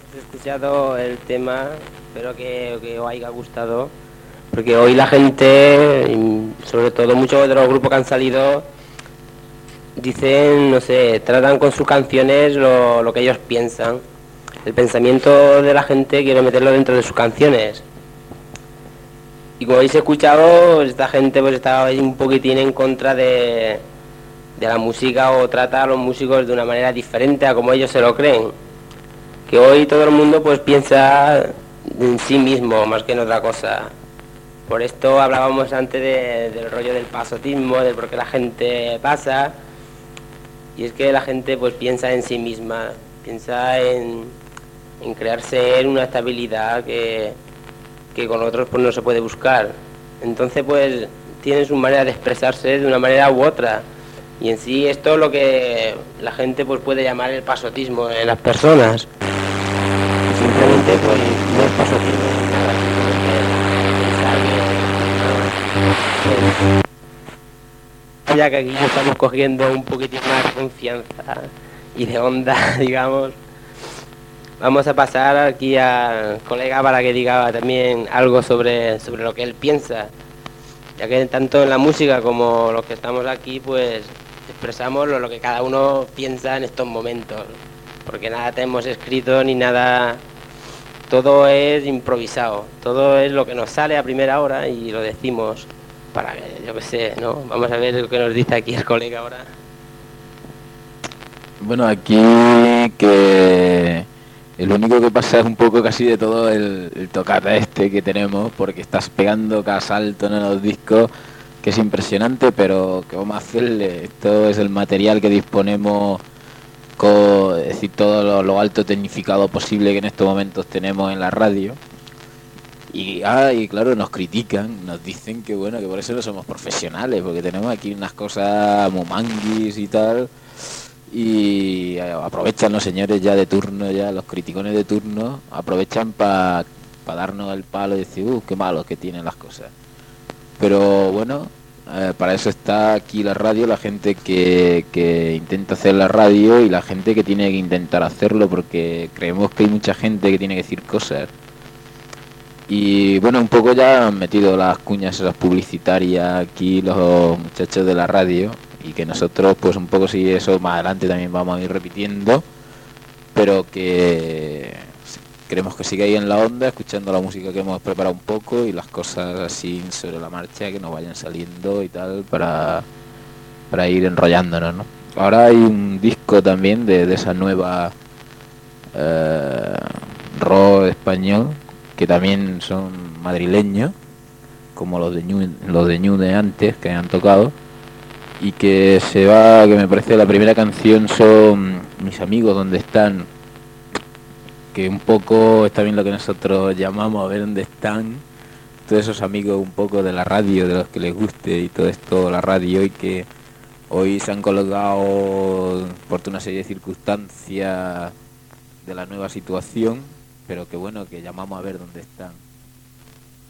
He escuchado el tema, espero que os haya gustado, porque hoy la gente, y sobre todo muchos de los grupos que han salido, dicen, no sé, tratan con sus canciones lo que ellos piensan. El pensamiento de la gente quiere meterlo dentro de sus canciones. Y como habéis escuchado, esta gente pues está ahí un poquitín en contra de la música o trata a los músicos de una manera diferente a como ellos se lo creen. Que hoy todo el mundo pues piensa en sí mismo más que en otra cosa. Por esto hablábamos antes del rollo del pasotismo, de por qué la gente pasa. Y es que la gente pues piensa en sí misma, piensa en crearse una estabilidad que con otros pues no se puede buscar. Entonces pues tienen su manera de expresarse de una manera u otra. Y en sí esto es lo que la gente pues puede llamar el pasotismo en las personas. Simplemente pues no es pasotismo ni nada, simplemente pensar que ya que aquí ya estamos cogiendo un poquitín más de confianza y de onda, digamos, vamos a pasar aquí al colega para que diga también algo sobre lo que él piensa, ya que tanto en la música como los que estamos aquí, pues expresamos lo que cada uno piensa en estos momentos, porque nada tenemos escrito ni nada, todo es improvisado, todo es lo que nos sale a primera hora y lo decimos para que, yo qué sé, ¿no? Vamos a ver lo que nos dice aquí el colega ahora. Bueno, aquí que el único que pasa es un poco casi de todo el tocata este que tenemos, porque estás pegando cada salto en los discos, que es impresionante, pero que vamos a hacerle. Esto es el material que disponemos, es decir, todo lo alto tecnificado posible que en estos momentos tenemos en la radio. Y claro, nos critican, nos dicen que bueno, que por eso no somos profesionales, porque tenemos aquí unas cosas muy manguis y tal. Y aprovechan los señores ya de turno, ya los criticones de turno, aprovechan para darnos el palo y decir, qué malos que tienen las cosas. Pero bueno, para eso está aquí la radio, la gente que intenta hacer la radio y la gente que tiene que intentar hacerlo, porque creemos que hay mucha gente que tiene que decir cosas. Y bueno, un poco ya han metido las cuñas esas publicitarias aquí los muchachos de la radio, y que nosotros pues un poco sí, eso más adelante también vamos a ir repitiendo, pero que queremos que siga ahí en la onda, escuchando la música que hemos preparado un poco y las cosas así sobre la marcha que nos vayan saliendo y tal, para ir enrollándonos, ¿no? Ahora hay un disco también de esa nueva rock español, que también son madrileños, como los de Ñu de antes que han tocado, y que que me parece la primera canción son Mis amigos donde están, que un poco está bien lo que nosotros llamamos a ver dónde están todos esos amigos un poco de la radio, de los que les guste y todo esto, la radio, y que hoy se han colgado por una serie de circunstancias de la nueva situación, pero que bueno, que llamamos a ver dónde están.